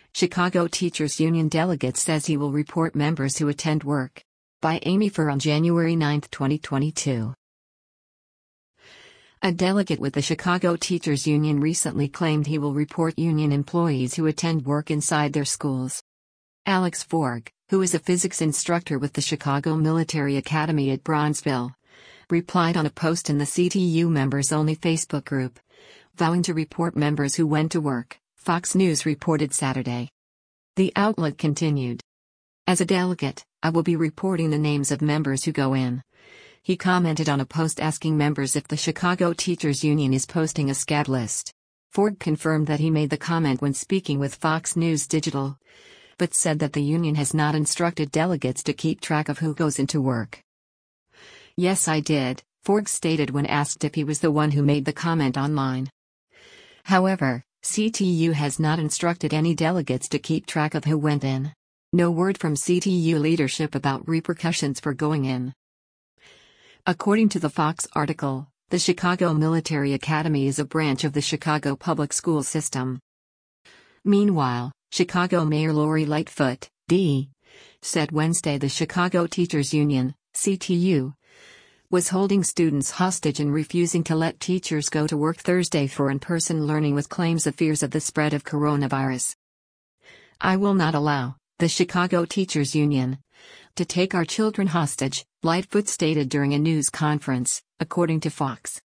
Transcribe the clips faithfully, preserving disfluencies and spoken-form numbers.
Chicago Teachers Union delegate says he will report members who attend work. By Amy Furr on January ninth, twenty twenty-two. A delegate with the Chicago Teachers Union recently claimed he will report union employees who attend work inside their schools. Alex Forg, who is a physics instructor with the Chicago Military Academy at Bronzeville, replied on a post in the C T U members-only Facebook group, vowing to report members who went to work, Fox News reported Saturday. The outlet continued. As a delegate, I will be reporting the names of members who go in. He commented on a post asking members if the Chicago Teachers Union is posting a SCAD list. Ford confirmed that he made the comment when speaking with Fox News Digital, but said that the union has not instructed delegates to keep track of who goes into work. Yes, I did, Ford stated when asked if he was the one who made the comment online. However, C T U has not instructed any delegates to keep track of who went in. No word from C T U leadership about repercussions for going in. According to the Fox article, the Chicago Military Academy is a branch of the Chicago public school system. Meanwhile, Chicago Mayor Lori Lightfoot, D, said Wednesday the Chicago Teachers Union, C T U, was holding students hostage and refusing to let teachers go to work Thursday for in-person learning with claims of fears of the spread of coronavirus. I will not allow, the Chicago Teachers Union, to take our children hostage, Lightfoot stated during a news conference, according to Fox.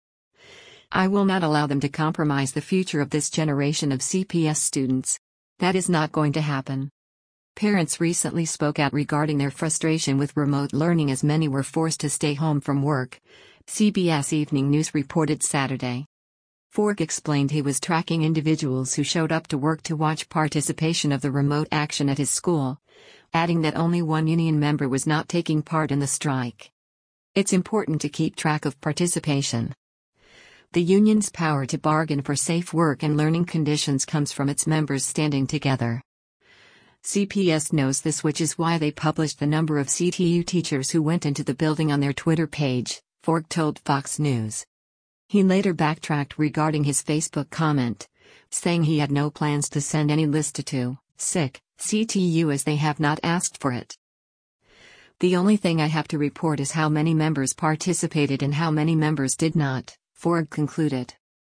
I will not allow them to compromise the future of this generation of C P S students. That is not going to happen. Parents recently spoke out regarding their frustration with remote learning as many were forced to stay home from work, C B S Evening News reported Saturday. Forg explained he was tracking individuals who showed up to work to watch participation of the remote action at his school, adding that only one union member was not taking part in the strike. It's important to keep track of participation. The union's power to bargain for safe work and learning conditions comes from its members standing together. C P S knows this, which is why they published the number of C T U teachers who went into the building on their Twitter page, Forg told Fox News. He later backtracked regarding his Facebook comment, saying he had no plans to send any list to S I C, C T U as they have not asked for it. The only thing I have to report is how many members participated and how many members did not, Forg concluded.